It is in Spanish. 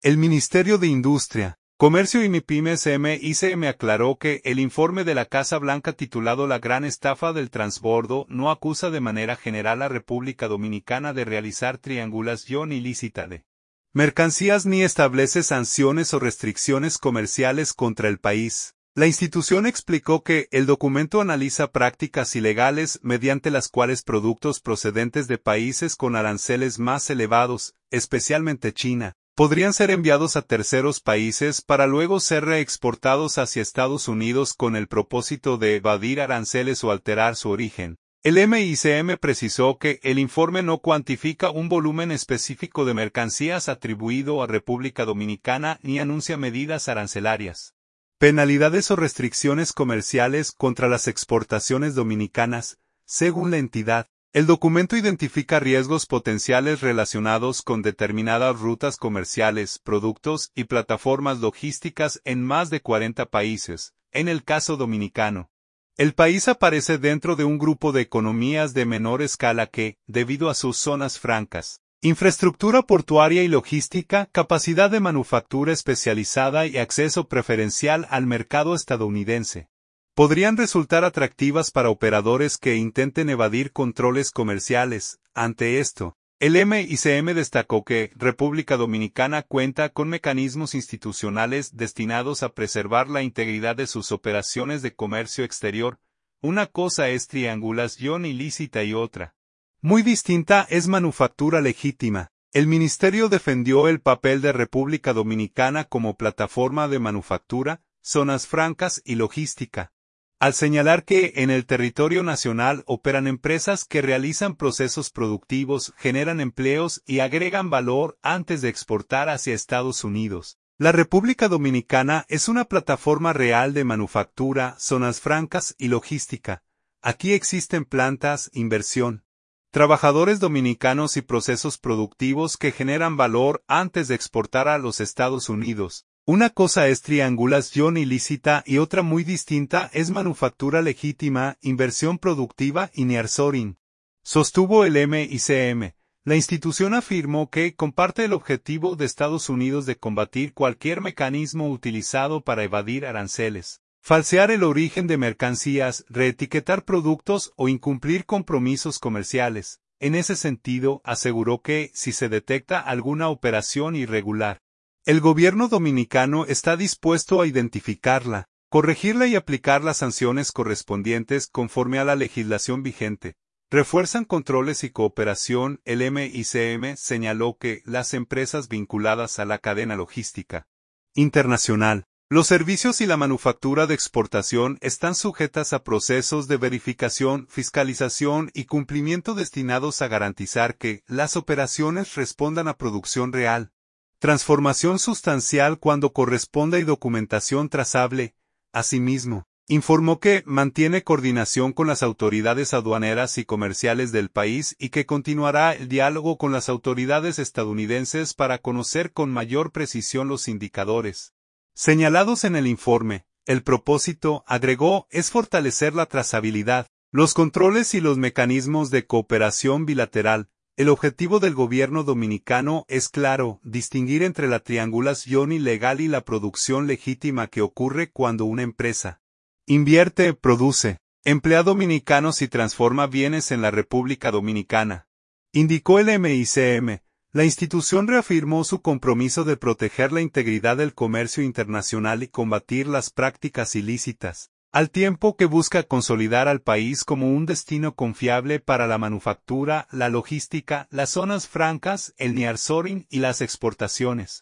El Ministerio de Industria, Comercio y MIPYMES (MICM) aclaró que el informe de la Casa Blanca titulado La gran estafa del transbordo no acusa de manera general a República Dominicana de realizar triangulación ilícita de mercancías ni establece sanciones o restricciones comerciales contra el país. La institución explicó que el documento analiza prácticas ilegales mediante las cuales productos procedentes de países con aranceles más elevados, especialmente China, podrían ser enviados a terceros países para luego ser reexportados hacia Estados Unidos con el propósito de evadir aranceles o alterar su origen. El MICM precisó que el informe no cuantifica un volumen específico de mercancías atribuido a República Dominicana ni anuncia medidas arancelarias, penalidades o restricciones comerciales contra las exportaciones dominicanas, según la entidad. El documento identifica riesgos potenciales relacionados con determinadas rutas comerciales, productos y plataformas logísticas en más de 40 países, en el caso dominicano. El país aparece dentro de un grupo de economías de menor escala que, debido a sus zonas francas, infraestructura portuaria y logística, capacidad de manufactura especializada y acceso preferencial al mercado estadounidense, podrían resultar atractivas para operadores que intenten evadir controles comerciales. Ante esto, el MICM destacó que República Dominicana cuenta con mecanismos institucionales destinados a preservar la integridad de sus operaciones de comercio exterior. Una cosa es triangulación ilícita y otra, muy distinta, es manufactura legítima. El ministerio defendió el papel de República Dominicana como plataforma de manufactura, zonas francas y logística, al señalar que en el territorio nacional operan empresas que realizan procesos productivos, generan empleos y agregan valor antes de exportar hacia Estados Unidos. La República Dominicana es una plataforma real de manufactura, zonas francas y logística. Aquí existen plantas, inversión, trabajadores dominicanos y procesos productivos que generan valor antes de exportar a los Estados Unidos. Una cosa es triangulación ilícita y otra muy distinta es manufactura legítima, inversión productiva y nearshoring, sostuvo el MICM. La institución afirmó que comparte el objetivo de Estados Unidos de combatir cualquier mecanismo utilizado para evadir aranceles, falsear el origen de mercancías, reetiquetar productos o incumplir compromisos comerciales. En ese sentido, aseguró que, si se detecta alguna operación irregular, el gobierno dominicano está dispuesto a identificarla, corregirla y aplicar las sanciones correspondientes conforme a la legislación vigente. Refuerzan controles y cooperación. El MICM señaló que las empresas vinculadas a la cadena logística internacional, los servicios y la manufactura de exportación están sujetas a procesos de verificación, fiscalización y cumplimiento destinados a garantizar que las operaciones respondan a producción real, transformación sustancial cuando corresponda y documentación trazable. Asimismo, informó que mantiene coordinación con las autoridades aduaneras y comerciales del país y que continuará el diálogo con las autoridades estadounidenses para conocer con mayor precisión los indicadores señalados en el informe. El propósito, agregó, es fortalecer la trazabilidad, los controles y los mecanismos de cooperación bilateral. El objetivo del gobierno dominicano es claro: distinguir entre la triangulación ilegal y la producción legítima que ocurre cuando una empresa invierte, produce, emplea dominicanos y transforma bienes en la República Dominicana. Indicó el MICM. La institución reafirmó su compromiso de proteger la integridad del comercio internacional y combatir las prácticas ilícitas, al tiempo que busca consolidar al país como un destino confiable para la manufactura, la logística, las zonas francas, el nearshoring y las exportaciones.